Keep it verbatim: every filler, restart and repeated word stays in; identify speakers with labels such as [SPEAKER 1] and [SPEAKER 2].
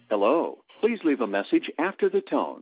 [SPEAKER 1] Hello. Please leave a message after the tone.